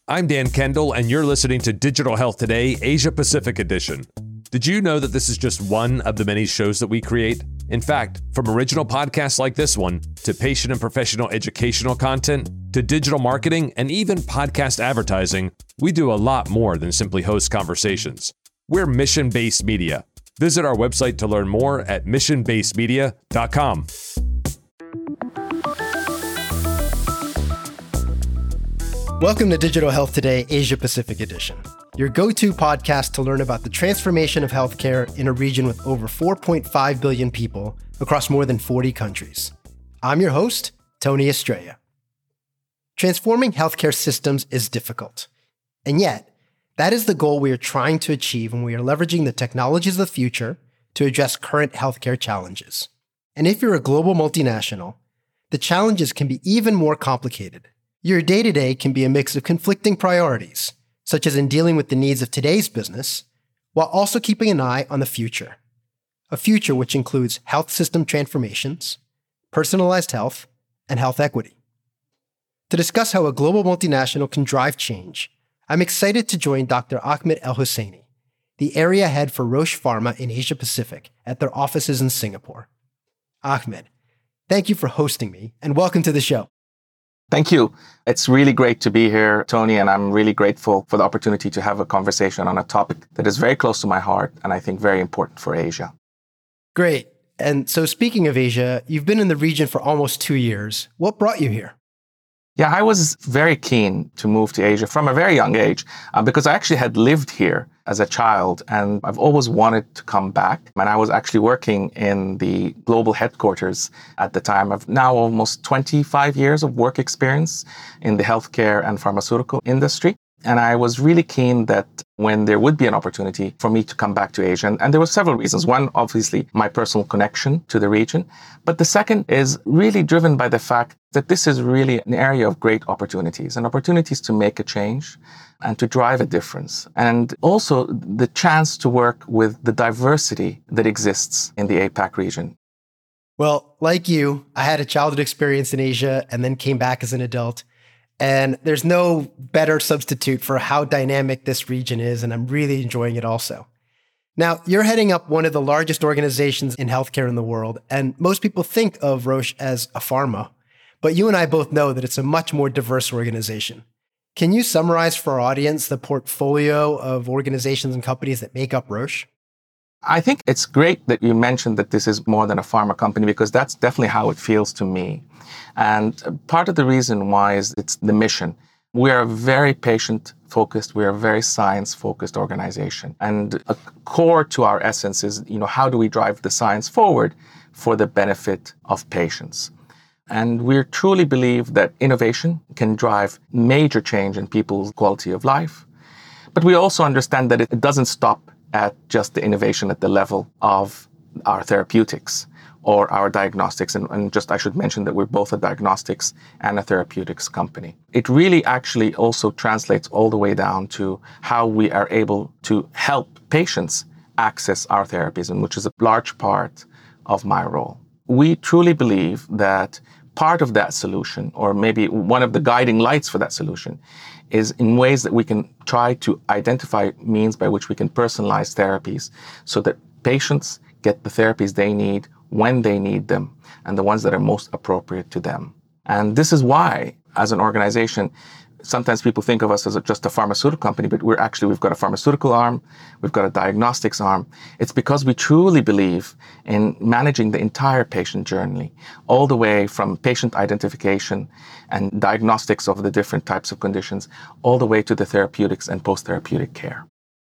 I'm Dan Kendall, and you're listening to Digital Health Today, Asia Pacific Edition. Did you know that this is just one of the many shows that we create? In fact, from original podcasts like this one, to patient and professional educational content, to digital marketing, and even podcast advertising, we do a lot more than simply host conversations. We're mission-based media. Visit our website to learn more at missionbasedmedia.com. Welcome to Digital Health Today, Asia Pacific Edition, your go-to podcast to learn about the transformation of healthcare in a region with over 4.5 billion people across more than 40 countries. I'm your host, Tony Estrella. Transforming healthcare systems is difficult, and yet, that is the goal we are trying to achieve when we are leveraging the technologies of the future to address current healthcare challenges. And if you're a global multinational, the challenges can be even more complicated. Your day-to-day can be a mix of conflicting priorities, such as in dealing with the needs of today's business, while also keeping an eye on the future. A future which includes health system transformations, personalized health, and health equity. To discuss how a global multinational can drive change, I'm excited to join Dr. Ahmed El-Husseini, the area head for Roche Pharma in Asia Pacific at their offices in Singapore. Ahmed, thank you for hosting me, and welcome to the show. Thank you. It's really great to be here, Tony, and I'm really grateful for the opportunity to have a conversation on a topic that is very close to my heart and I think very important for Asia. Great. And so speaking of Asia, you've been in the region for almost 2 years. What brought you here? Yeah, I was very keen to move to Asia from a very young age because I actually had lived here as a child and I've always wanted to come back. And I was actually working in the global headquarters at the time. I've now almost 25 years of work experience in the healthcare and pharmaceutical industry. And I was really keen that when there would be an opportunity for me to come back to Asia, and there were several reasons. One, obviously, my personal connection to the region. But the second is really driven by the fact that this is really an area of great opportunities and opportunities to make a change and to drive a difference. And also the chance to work with the diversity that exists in the APAC region. Well, like you, I had a childhood experience in Asia and then came back as an adult. And there's no better substitute for how dynamic this region is, and I'm really enjoying it also. Now, you're heading up one of the largest organizations in healthcare in the world, and most people think of Roche as a pharma, but you and I both know that it's a much more diverse organization. Can you summarize for our audience the portfolio of organizations and companies that make up Roche? I think it's great that you mentioned that this is more than a pharma company because that's definitely how it feels to me. And part of the reason why is it's the mission. We are a very patient-focused, we are a very science-focused organization. And a core to our essence is, how do we drive the science forward for the benefit of patients? And we truly believe that innovation can drive major change in people's quality of life. But we also understand that it doesn't stop at just the innovation at the level of our therapeutics or our diagnostics. And just I should mention that we're both a diagnostics and a therapeutics company. It really actually also translates all the way down to how we are able to help patients access our therapies, and which is a large part of my role. We truly believe that part of that solution, or maybe one of the guiding lights for that solution, is in ways that we can try to identify means by which we can personalize therapies so that patients get the therapies they need when they need them and the ones that are most appropriate to them. And this is why, as an organization, sometimes people think of us as just a pharmaceutical company, but we've got a pharmaceutical arm, we've got a diagnostics arm. It's because we truly believe in managing the entire patient journey, all the way from patient identification and diagnostics of the different types of conditions, all the way to the therapeutics and post-therapeutic care.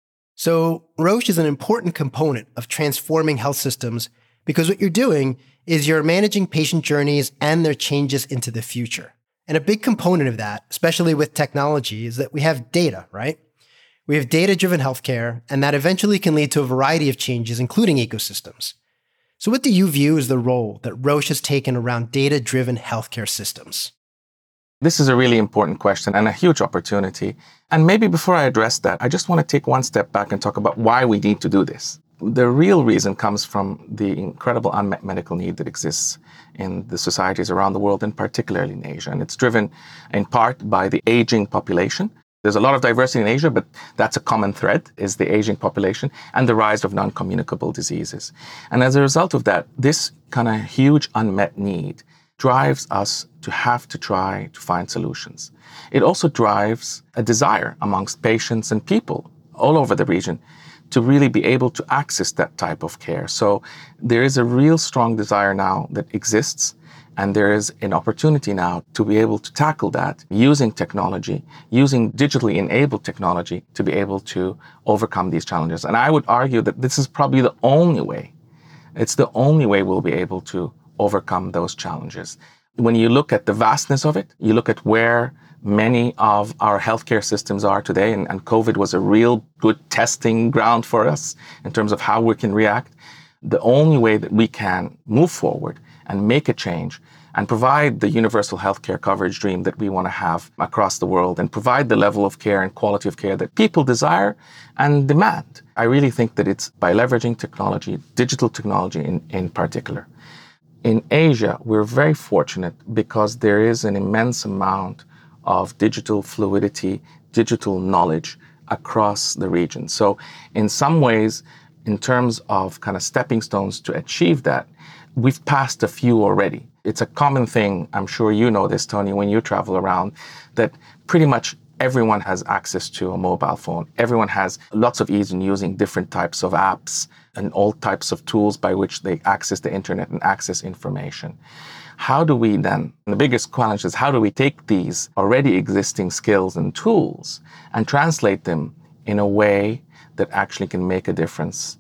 So Roche is an important component of transforming health systems because what you're doing is you're managing patient journeys and their changes into the future. And a big component of that, especially with technology, is that we have data, right? We have data-driven healthcare, and that eventually can lead to a variety of changes, including ecosystems. So what do you view as the role that Roche has taken around data-driven healthcare systems? This is a really important question and a huge opportunity. And maybe before I address that, I just want to take one step back and talk about why we need to do this. The real reason comes from the incredible unmet medical need that exists in the societies around the world, and particularly in Asia. And it's driven in part by the aging population, There's a lot of diversity in Asia, but that's a common thread, is the aging population and the rise of non-communicable diseases. And as a result of that, this kind of huge unmet need drives us to have to try to find solutions. It also drives a desire amongst patients and people all over the region to really be able to access that type of care. So there is a real strong desire now that exists, and there is an opportunity now to be able to tackle that using technology, using digitally enabled technology to be able to overcome these challenges. And I would argue that this is probably the only way. It's the only way we'll be able to overcome those challenges. When you look at the vastness of it, you look at where many of our healthcare systems are today, and COVID was a real good testing ground for us in terms of how we can react. The only way that we can move forward and make a change and provide the universal healthcare coverage dream that we want to have across the world and provide the level of care and quality of care that people desire and demand. I really think that it's by leveraging technology, digital technology in particular. In Asia, we're very fortunate because there is an immense amount of digital fluidity, digital knowledge across the region. So in some ways, in terms of kind of stepping stones to achieve that, we've passed a few already. It's a common thing, I'm sure you know this, Tony, when you travel around, that pretty much everyone has access to a mobile phone. Everyone has lots of ease in using different types of apps and all types of tools by which they access the internet and access information. How do we then, the biggest challenge is how do we take these already existing skills and tools and translate them in a way that actually can make a difference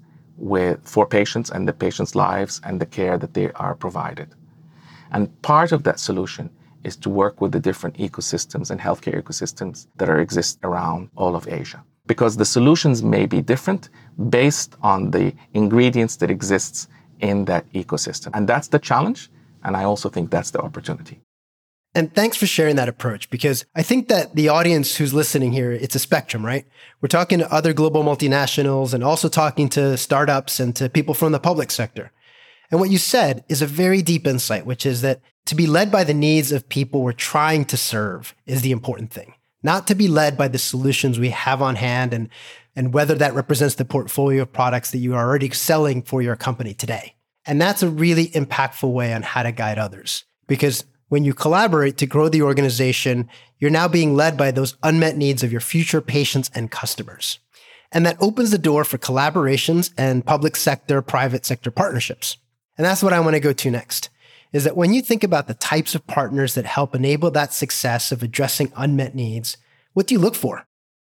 for patients and the patients' lives and the care that they are provided. And part of that solution is to work with the different ecosystems and healthcare ecosystems that exist around all of Asia. Because the solutions may be different based on the ingredients that exists in that ecosystem. And that's the challenge. And I also think that's the opportunity. And thanks for sharing that approach, because I think that the audience who's listening here, it's a spectrum, right? We're talking to other global multinationals and also talking to startups and to people from the public sector. And what you said is a very deep insight, which is that to be led by the needs of people we're trying to serve is the important thing, not to be led by the solutions we have on hand and whether that represents the portfolio of products that you are already selling for your company today. And that's a really impactful way on how to guide others, because when you collaborate to grow the organization, you're now being led by those unmet needs of your future patients and customers. And that opens the door for collaborations and public sector, private sector partnerships. And that's what I want to go to next, is that when you think about the types of partners that help enable that success of addressing unmet needs, what do you look for?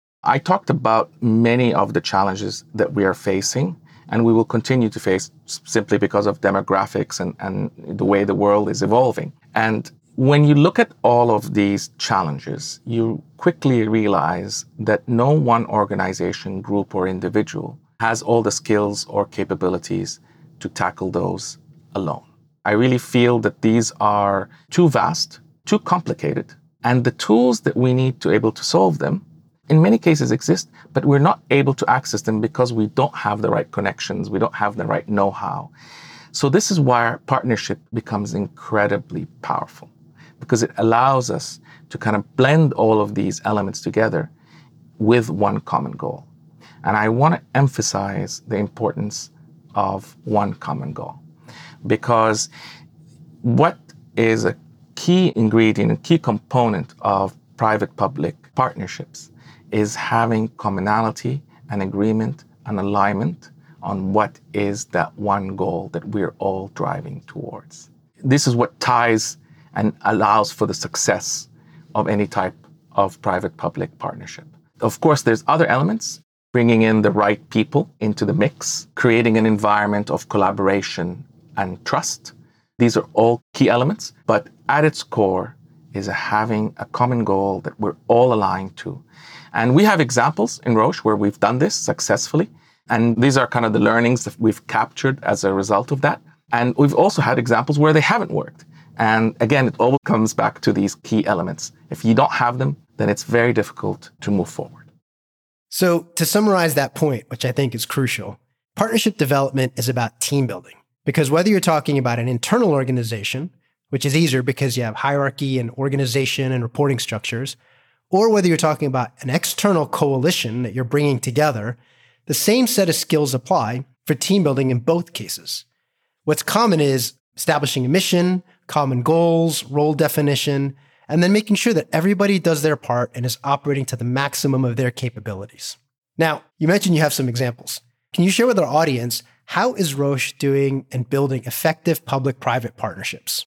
I talked about many of the challenges that we are facing and we will continue to face simply because of demographics and the way the world is evolving. And when you look at all of these challenges, you quickly realize that no one organization, group, or individual has all the skills or capabilities to tackle those alone. I really feel that these are too vast, too complicated, and the tools that we need to be able to solve them in many cases exist, but we're not able to access them because we don't have the right connections, we don't have the right know-how. So this is why partnership becomes incredibly powerful, because it allows us to kind of blend all of these elements together with one common goal. And I want to emphasize the importance of one common goal, because what is a key ingredient, a key component of private-public partnerships is having commonality and agreement and alignment on what is that one goal that we're all driving towards. This is what ties and allows for the success of any type of private-public partnership. Of course, there's other elements, bringing in the right people into the mix, creating an environment of collaboration and trust. These are all key elements, but at its core is having a common goal that we're all aligned to. And we have examples in Roche where we've done this successfully. And these are kind of the learnings that we've captured as a result of that. And we've also had examples where they haven't worked. And again, it all comes back to these key elements. If you don't have them, then it's very difficult to move forward. So to summarize that point, which I think is crucial, partnership development is about team building. Because whether you're talking about an internal organization, which is easier because you have hierarchy and organization and reporting structures, or whether you're talking about an external coalition that you're bringing together, the same set of skills apply for team building in both cases. What's common is establishing a mission, common goals, role definition, and then making sure that everybody does their part and is operating to the maximum of their capabilities. Now, you mentioned you have some examples. Can you share with our audience, how is Roche doing and building effective public-private partnerships?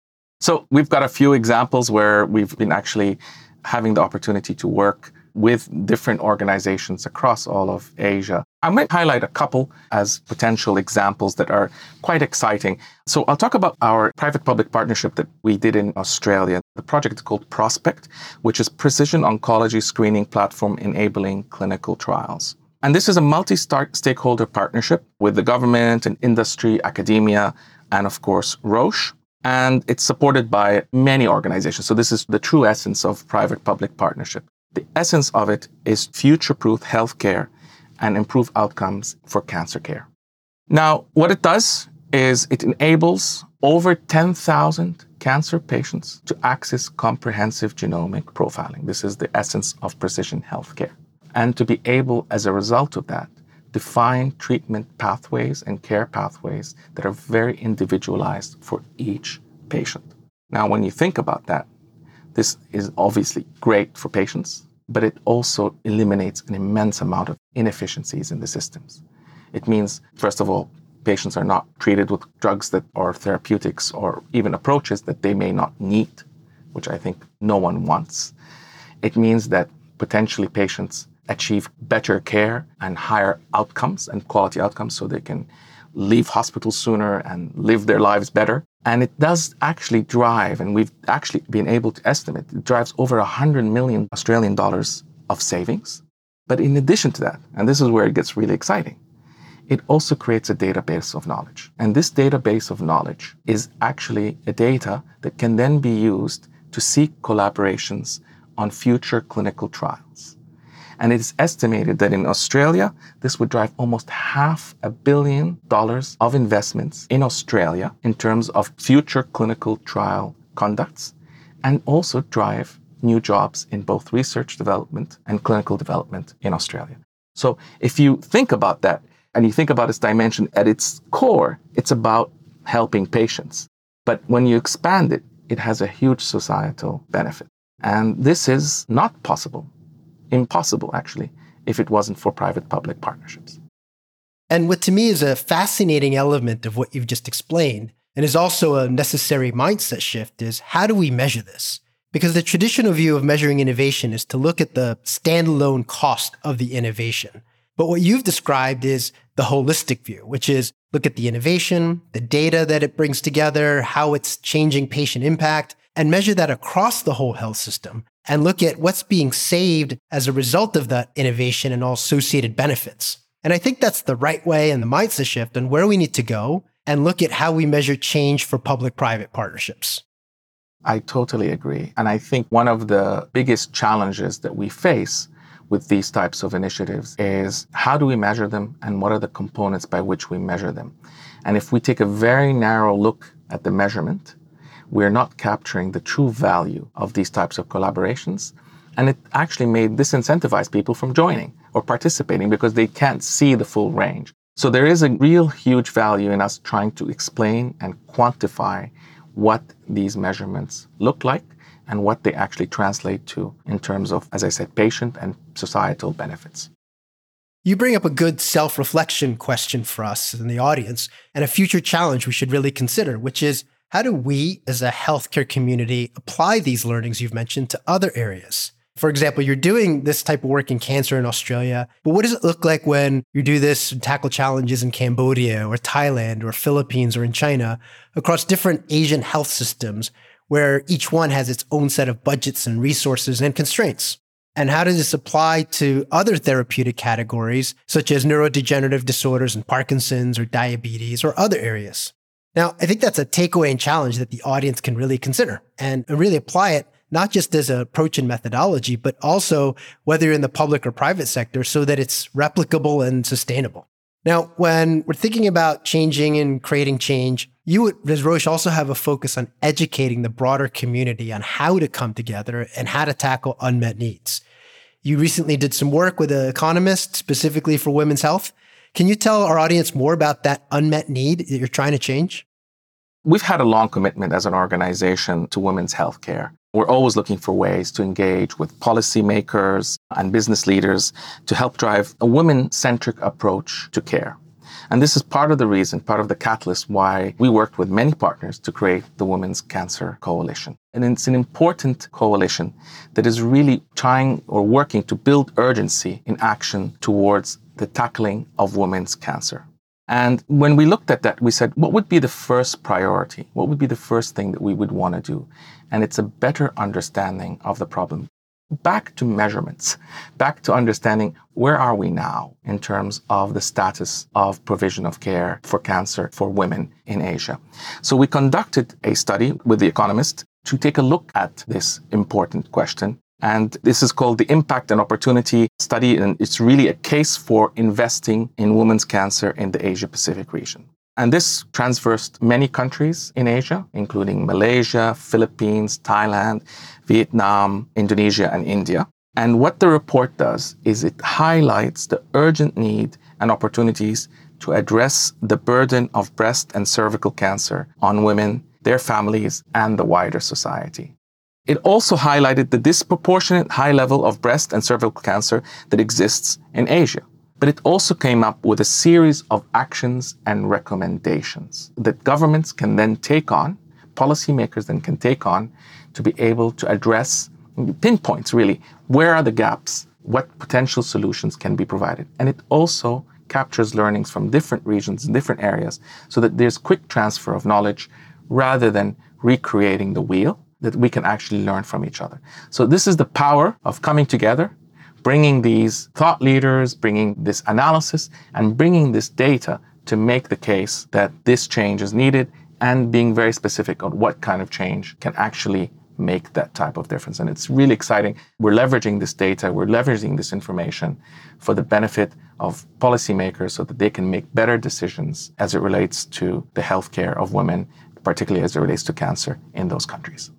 So we've got a few examples where we've been actually having the opportunity to work with different organizations across all of Asia. I might highlight a couple as potential examples that are quite exciting. So I'll talk about our private-public partnership that we did in Australia. The project is called Prospect, which is Precision Oncology Screening Platform Enabling Clinical Trials. And this is a multi-stakeholder partnership with the government and industry, academia, and of course, Roche. And it's supported by many organizations. So this is the true essence of private-public partnership. The essence of it is future-proof healthcare and improve outcomes for cancer care. Now, what it does is it enables over 10,000 cancer patients to access comprehensive genomic profiling. This is the essence of precision healthcare. And to be able, as a result of that, define treatment pathways and care pathways that are very individualized for each patient. Now, when you think about that, this is obviously great for patients, but it also eliminates an immense amount of inefficiencies in the systems. It means, first of all, patients are not treated with drugs that are therapeutics or even approaches that they may not need, which I think no one wants. It means that potentially patients achieve better care and higher outcomes and quality outcomes so they can leave hospitals sooner and live their lives better. And it does actually drive, and we've actually been able to estimate, it drives over 100 million Australian dollars of savings. But in addition to that, and this is where it gets really exciting, it also creates a database of knowledge. And this database of knowledge is actually a data that can then be used to seek collaborations on future clinical trials. And it is estimated that in Australia, this would drive almost $500 million of investments in Australia in terms of future clinical trial conducts, and also drive new jobs in both research development and clinical development in Australia. So if you think about that, and you think about its dimension at its core, it's about helping patients. But when you expand it, it has a huge societal benefit. And this is not possible. Impossible, actually, if it wasn't for private-public partnerships. And what to me is a fascinating element of what you've just explained, and is also a necessary mindset shift, is how do we measure this? Because the traditional view of measuring innovation is to look at the standalone cost of the innovation. But what you've described is the holistic view, which is look at the innovation, the data that it brings together, how it's changing patient impact, and measure that across the whole health system, and look at what's being saved as a result of that innovation and all associated benefits. And I think that's the right way and the mindset shift on where we need to go and look at how we measure change for public-private partnerships. I totally agree. And I think one of the biggest challenges that we face with these types of initiatives is how do we measure them and what are the components by which we measure them? And if we take a very narrow look at the measurement, we're not capturing the true value of these types of collaborations. And it actually may disincentivize people from joining or participating because they can't see the full range. So there is a real huge value in us trying to explain and quantify what these measurements look like and what they actually translate to in terms of, as I said, patient and societal benefits. You bring up a good self-reflection question for us in the audience and a future challenge we should really consider, which is, how do we, as a healthcare community, apply these learnings you've mentioned to other areas? For example, you're doing this type of work in cancer in Australia, but what does it look like when you do this and tackle challenges in Cambodia or Thailand or Philippines or in China across different Asian health systems where each one has its own set of budgets and resources and constraints? And how does this apply to other therapeutic categories such as neurodegenerative disorders and Parkinson's or diabetes or other areas? Now, I think that's a takeaway and challenge that the audience can really consider and really apply it, not just as an approach and methodology, but also whether you're in the public or private sector so that it's replicable and sustainable. Now, when we're thinking about changing and creating change, you as Roche also have a focus on educating the broader community on how to come together and how to tackle unmet needs. You recently did some work with an economist specifically for women's health. Can you tell our audience more about that unmet need that you're trying to change? We've had a long commitment as an organization to women's healthcare. We're always looking for ways to engage with policymakers and business leaders to help drive a women-centric approach to care. And this is part of the reason, part of the catalyst why we worked with many partners to create the Women's Cancer Coalition. And it's an important coalition that is really trying or working to build urgency in action towards the tackling of women's cancer. And when we looked at that, we said, what would be the first priority? What would be the first thing that we would want to do? And it's a better understanding of the problem. Back to measurements, back to understanding where are we now in terms of the status of provision of care for cancer for women in Asia. So we conducted a study with The Economist to take a look at this important question. And this is called the Impact and Opportunity Study, and it's really a case for investing in women's cancer in the Asia-Pacific region. And this traversed many countries in Asia, including Malaysia, Philippines, Thailand, Vietnam, Indonesia, and India. And what the report does is it highlights the urgent need and opportunities to address the burden of breast and cervical cancer on women, their families, and the wider society. It also highlighted the disproportionate high level of breast and cervical cancer that exists in Asia. But it also came up with a series of actions and recommendations that governments can then take on, policymakers then can take on to be able to address pinpoints really, where are the gaps, what potential solutions can be provided. And it also captures learnings from different regions and different areas so that there's quick transfer of knowledge rather than recreating the wheel, that we can actually learn from each other. So this is the power of coming together, bringing these thought leaders, bringing this analysis, and bringing this data to make the case that this change is needed and being very specific on what kind of change can actually make that type of difference. And it's really exciting. We're leveraging this data, we're leveraging this information for the benefit of policymakers so that they can make better decisions as it relates to the healthcare of women, particularly as it relates to cancer in those countries.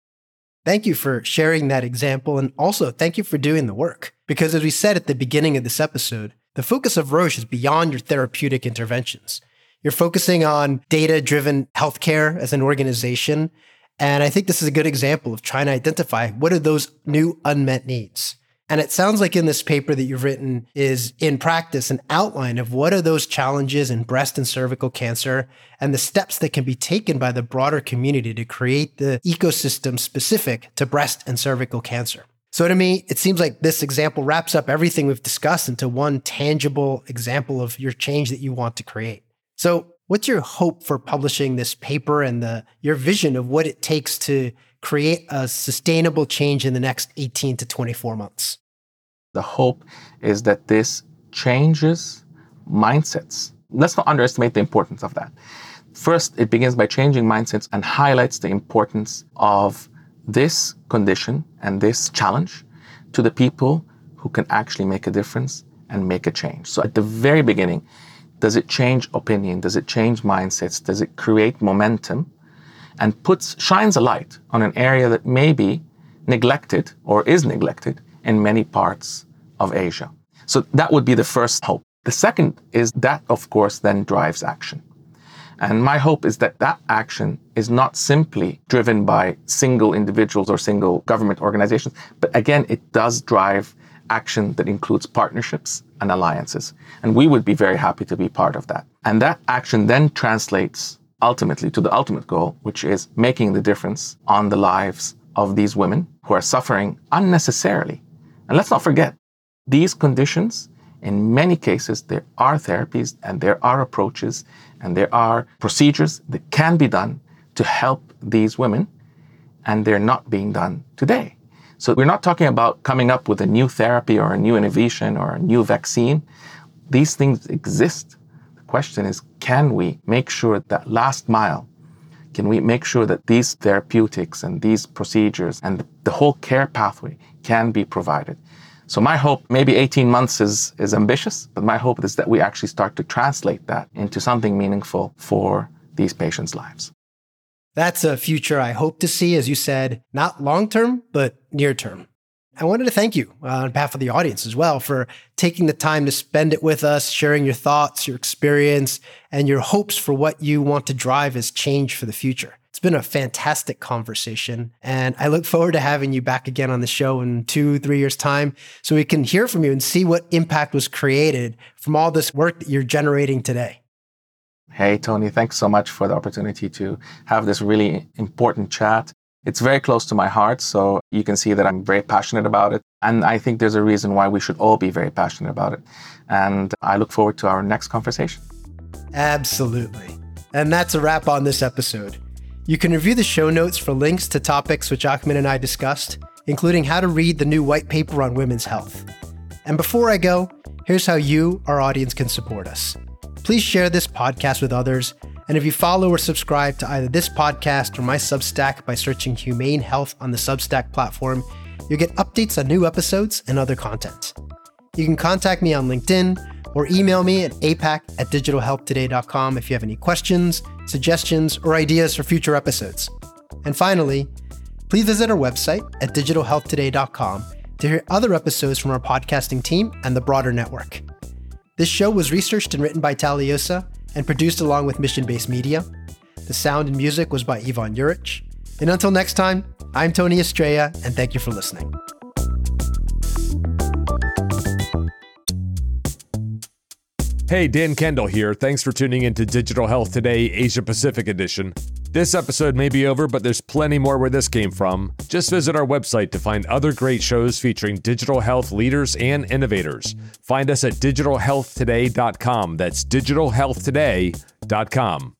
Thank you for sharing that example, and also thank you for doing the work. Because as we said at the beginning of this episode, the focus of Roche is beyond your therapeutic interventions. You're focusing on data-driven healthcare as an organization, and I think this is a good example of trying to identify what are those new unmet needs. And it sounds like in this paper that you've written is, in practice, an outline of what are those challenges in breast and cervical cancer and the steps that can be taken by the broader community to create the ecosystem specific to breast and cervical cancer. So to me, it seems like this example wraps up everything we've discussed into one tangible example of your change that you want to create. So what's your hope for publishing this paper and your vision of what it takes to create a sustainable change in the next 18 to 24 months? The hope is that this changes mindsets. Let's not underestimate the importance of that. First, it begins by changing mindsets and highlights the importance of this condition and this challenge to the people who can actually make a difference and make a change. So at the very beginning, does it change opinion? Does it change mindsets? Does it create momentum? And shines a light on an area that may be neglected or is neglected in many parts of Asia. So that would be the first hope. The second is that, of course, then drives action. And my hope is that that action is not simply driven by single individuals or single government organizations, but again, it does drive action that includes partnerships and alliances. And we would be very happy to be part of that. And that action then translates ultimately to the ultimate goal, which is making the difference on the lives of these women who are suffering unnecessarily. And let's not forget, these conditions, in many cases, there are therapies and there are approaches and there are procedures that can be done to help these women, and they're not being done today. So we're not talking about coming up with a new therapy or a new innovation or a new vaccine. These things exist. Question is, can we make sure that last mile, can we make sure that these therapeutics and these procedures and the whole care pathway can be provided? So my hope, maybe 18 months is ambitious, but my hope is that we actually start to translate that into something meaningful for these patients' lives. That's a future I hope to see, as you said, not long-term, but near-term. I wanted to thank you on behalf of the audience as well for taking the time to spend it with us, sharing your thoughts, your experience, and your hopes for what you want to drive as change for the future. It's been a fantastic conversation, and I look forward to having you back again on the show in 2-3 years' time so we can hear from you and see what impact was created from all this work that you're generating today. Hey, Tony, thanks so much for the opportunity to have this really important chat. It's very close to my heart, so you can see that I'm very passionate about it. And I think there's a reason why we should all be very passionate about it. And I look forward to our next conversation. Absolutely. And that's a wrap on this episode. You can review the show notes for links to topics which Ahmed and I discussed, including how to read the new white paper on women's health. And before I go, here's how you, our audience, can support us. Please share this podcast with others. And if you follow or subscribe to either this podcast or my Substack by searching Humane Health on the Substack platform, you'll get updates on new episodes and other content. You can contact me on LinkedIn or email me at apac@digitalhealthtoday.com if you have any questions, suggestions, or ideas for future episodes. And finally, please visit our website at digitalhealthtoday.com to hear other episodes from our podcasting team and the broader network. This show was researched and written by Taliosa and produced along with Mission Based Media. The sound and music was by Ivan Juric. And until next time, I'm Tony Estrella, and thank you for listening. Hey, Dan Kendall here. Thanks for tuning into Digital Health Today, Asia Pacific Edition. This episode may be over, but there's plenty more where this came from. Just visit our website to find other great shows featuring digital health leaders and innovators. Find us at digitalhealthtoday.com. That's digitalhealthtoday.com.